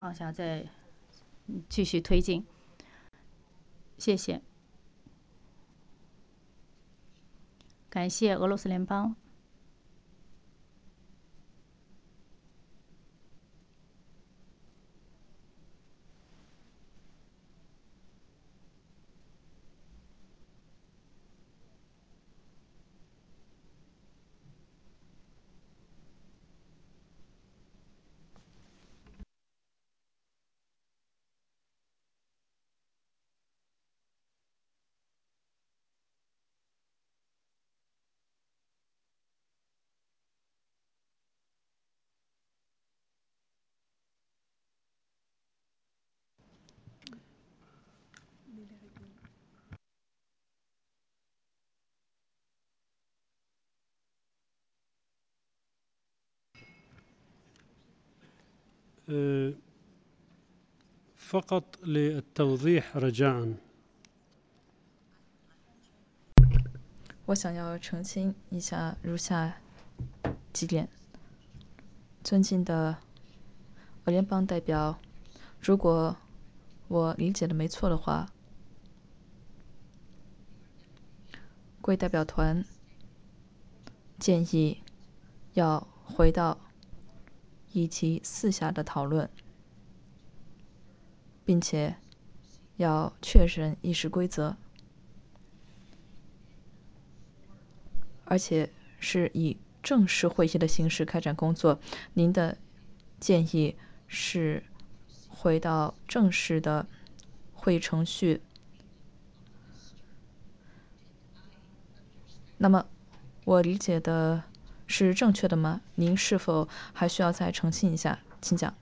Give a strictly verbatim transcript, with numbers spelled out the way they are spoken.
往下再继续推进。谢谢，感谢俄罗斯联邦。 فقط للتوضيح رجاءً 我想要澄清一下如下几点。尊敬的俄联邦代表，如果我理解的没错的话，贵代表团建议要回到议题四下的讨论，并且要确认议事规则，而且是以正式会议的形式开展工作。您的建议是回到正式的会议程序。那么我理解的是正确的吗？您是否还需要再澄清一下？请讲。